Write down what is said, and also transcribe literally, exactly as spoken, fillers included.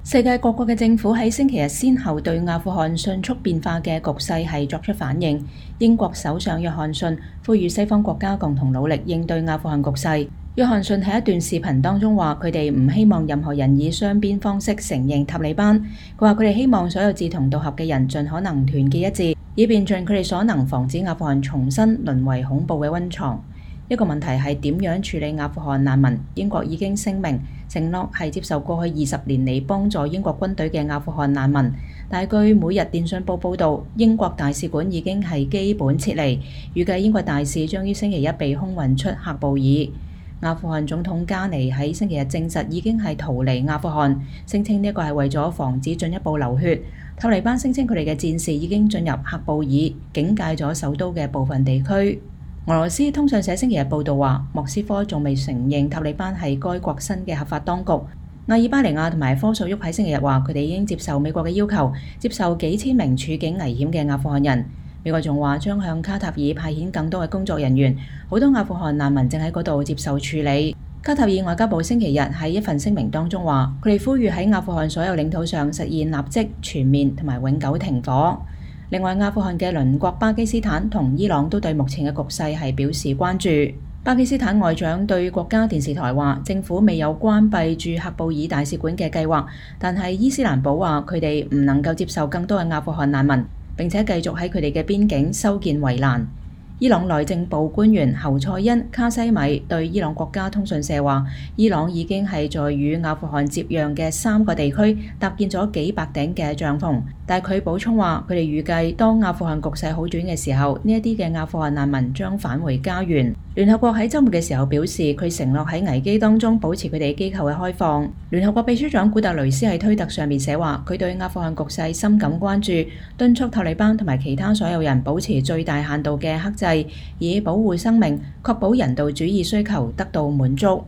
世界各國嘅政府喺星期日先後對阿富汗迅速變化嘅局勢係作出反應。英國首相約翰遜呼籲西方國家共同努力應對阿富汗局勢。約翰遜喺一段視頻當中話：佢哋唔希望任何人以雙邊方式承認塔利班。佢話佢哋希望所有志同道合嘅人盡可能團結一致，以便盡佢哋所能防止阿富汗重新淪為恐怖嘅溫床。一個問題係點樣處理阿富汗難民？英國已經聲明承諾係接受過去二十年嚟幫助英國軍隊嘅阿富汗難民，但係據每日電訊報報導，英國大使館已經係基本撤離，預計英國大使將於星期一被空運出喀布爾。阿富汗總統加尼喺星期日證實已經係逃離阿富汗，聲稱呢一個係為咗防止進一步流血。塔利班聲稱佢哋嘅戰士已經進入喀布爾，警戒咗首都嘅部分地區。俄羅斯通訊社星期日報導話，莫斯科仲未承認塔利班係該國新嘅合法當局。阿爾巴尼亞同埋科索沃喺星期日話，佢哋已經接受美國嘅要求，接受幾千名處境危險嘅阿富汗人。美國仲話將向卡塔爾派遣更多嘅工作人員，好多阿富汗難民正喺嗰度接受處理。卡塔爾外交部星期日喺一份聲明當中話，佢哋呼籲喺阿富汗所有領土上實現立即、全面同埋永久停火。另外，阿富汗嘅鄰國巴基斯坦同伊朗都對目前嘅局勢係表示關注。巴基斯坦外長對國家電視台話，政府未有關閉駐喀布爾大使館嘅計劃，但係伊斯蘭堡話佢哋唔能夠接受更多嘅阿富汗難民，並且繼續喺佢哋嘅邊境修建圍欄。伊朗內政部官員侯賽因卡西米對伊朗國家通訊社話，伊朗已經係在與阿富汗接壤嘅三個地區搭建咗幾百頂嘅帳篷，但係佢補充話，佢哋預計當阿富汗局勢好轉嘅時候，呢一啲嘅阿富汗難民將返回家園。聯合國喺週末嘅時候表示，佢承諾喺危機當中保持佢哋機構嘅開放。聯合國秘書長古特雷斯喺推特上面寫話，佢對阿富汗局勢深感關注，敦促塔利班同埋其他所有人保持最大限度嘅克制，以保護生命，確保人道主義需求得到滿足。